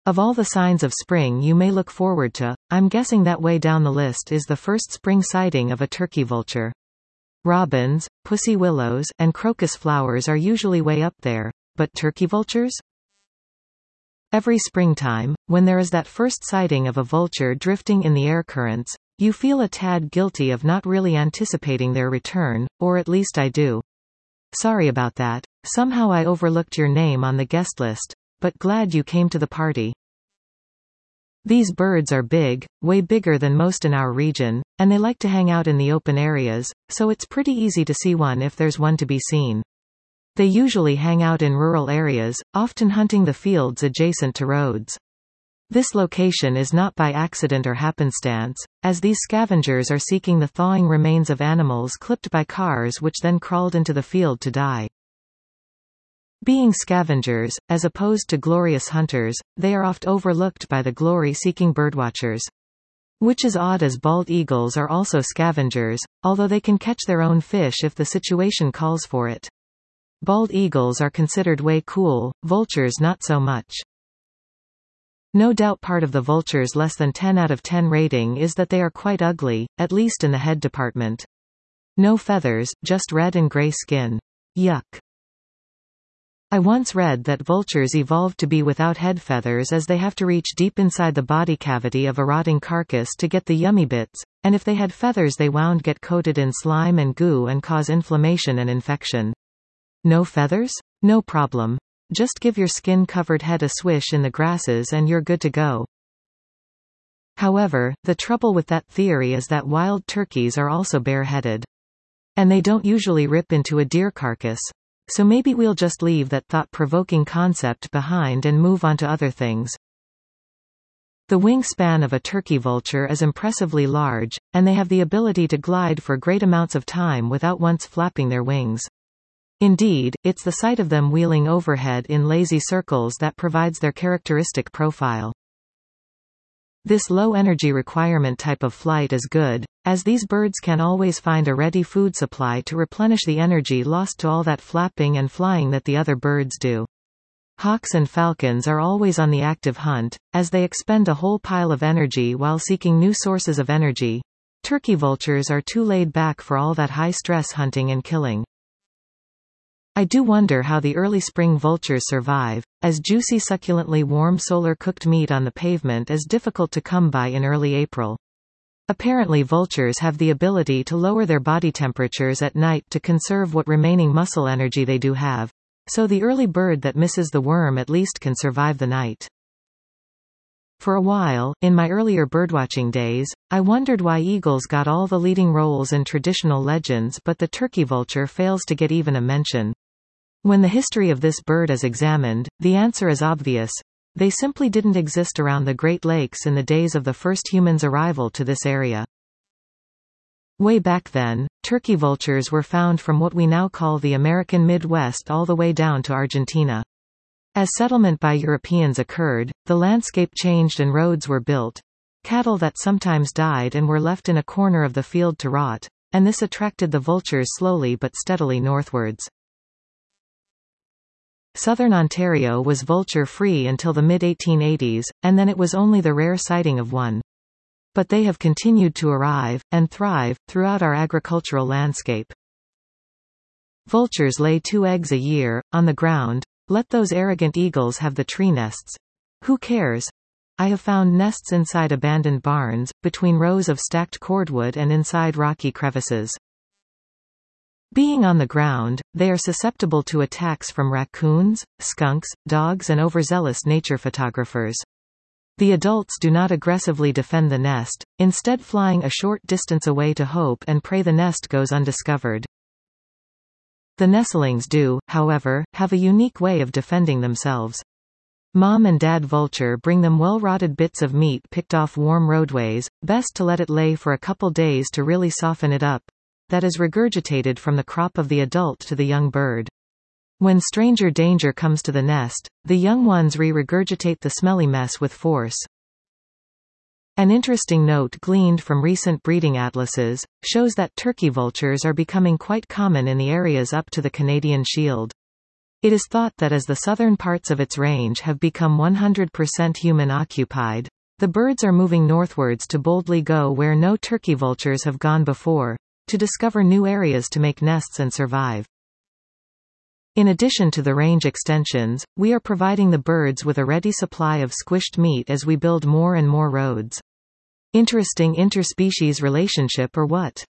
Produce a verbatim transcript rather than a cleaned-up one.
Of all the signs of spring you may look forward to, I'm guessing that way down the list is the first spring sighting of a turkey vulture. Robins, pussy willows, and crocus flowers are usually way up there, but turkey vultures? Every springtime, when there is that first sighting of a vulture drifting in the air currents, you feel a tad guilty of not really anticipating their return, or at least I do. Sorry about that, somehow I overlooked your name on the guest list, but glad you came to the party. These birds are big, way bigger than most in our region, and they like to hang out in the open areas, so it's pretty easy to see one if there's one to be seen. They usually hang out in rural areas, often hunting the fields adjacent to roads. This location is not by accident or happenstance, as these scavengers are seeking the thawing remains of animals clipped by cars which then crawled into the field to die. Being scavengers, as opposed to glorious hunters, they are oft overlooked by the glory-seeking birdwatchers. Which is odd, as bald eagles are also scavengers, although they can catch their own fish if the situation calls for it. Bald eagles are considered way cool, vultures not so much. No doubt part of the vulture's less than ten out of ten rating is that they are quite ugly, at least in the head department. No feathers, just red and gray skin. Yuck. I once read that vultures evolved to be without head feathers as they have to reach deep inside the body cavity of a rotting carcass to get the yummy bits, and if they had feathers they wound get coated in slime and goo and cause inflammation and infection. No feathers? No problem. Just give your skin-covered head a swish in the grasses and you're good to go. However, the trouble with that theory is that wild turkeys are also bare-headed. And they don't usually rip into a deer carcass. So maybe we'll just leave that thought-provoking concept behind and move on to other things. The wingspan of a turkey vulture is impressively large, and they have the ability to glide for great amounts of time without once flapping their wings. Indeed, it's the sight of them wheeling overhead in lazy circles that provides their characteristic profile. This low energy requirement type of flight is good, as these birds can always find a ready food supply to replenish the energy lost to all that flapping and flying that the other birds do. Hawks and falcons are always on the active hunt, as they expend a whole pile of energy while seeking new sources of energy. Turkey vultures are too laid back for all that high-stress hunting and killing. I do wonder how the early spring vultures survive, as juicy succulently warm solar-cooked meat on the pavement is difficult to come by in early April. Apparently vultures have the ability to lower their body temperatures at night to conserve what remaining muscle energy they do have, so the early bird that misses the worm at least can survive the night. For a while, in my earlier birdwatching days, I wondered why eagles got all the leading roles in traditional legends but the turkey vulture fails to get even a mention. When the history of this bird is examined, the answer is obvious. They simply didn't exist around the Great Lakes in the days of the first humans' arrival to this area. Way back then, turkey vultures were found from what we now call the American Midwest all the way down to Argentina. As settlement by Europeans occurred, the landscape changed and roads were built. Cattle that sometimes died and were left in a corner of the field to rot, and this attracted the vultures slowly but steadily northwards. Southern Ontario was vulture-free until the mid eighteen eighties, and then it was only the rare sighting of one. But they have continued to arrive, and thrive, throughout our agricultural landscape. Vultures lay two eggs a year, on the ground. Let those arrogant eagles have the tree nests. Who cares? I have found nests inside abandoned barns, between rows of stacked cordwood and inside rocky crevices. Being on the ground, they are susceptible to attacks from raccoons, skunks, dogs and overzealous nature photographers. The adults do not aggressively defend the nest, instead flying a short distance away to hope and pray the nest goes undiscovered. The nestlings do, however, have a unique way of defending themselves. Mom and dad vulture bring them well-rotted bits of meat picked off warm roadways, best to let it lay for a couple days to really soften it up. That is regurgitated from the crop of the adult to the young bird. When stranger danger comes to the nest, the young ones re-regurgitate the smelly mess with force. An interesting note gleaned from recent breeding atlases shows that turkey vultures are becoming quite common in the areas up to the Canadian Shield. It is thought that as the southern parts of its range have become one hundred percent human-occupied, the birds are moving northwards to boldly go where no turkey vultures have gone before, to discover new areas to make nests and survive. In addition to the range extensions, we are providing the birds with a ready supply of squished meat as we build more and more roads. Interesting interspecies relationship or what?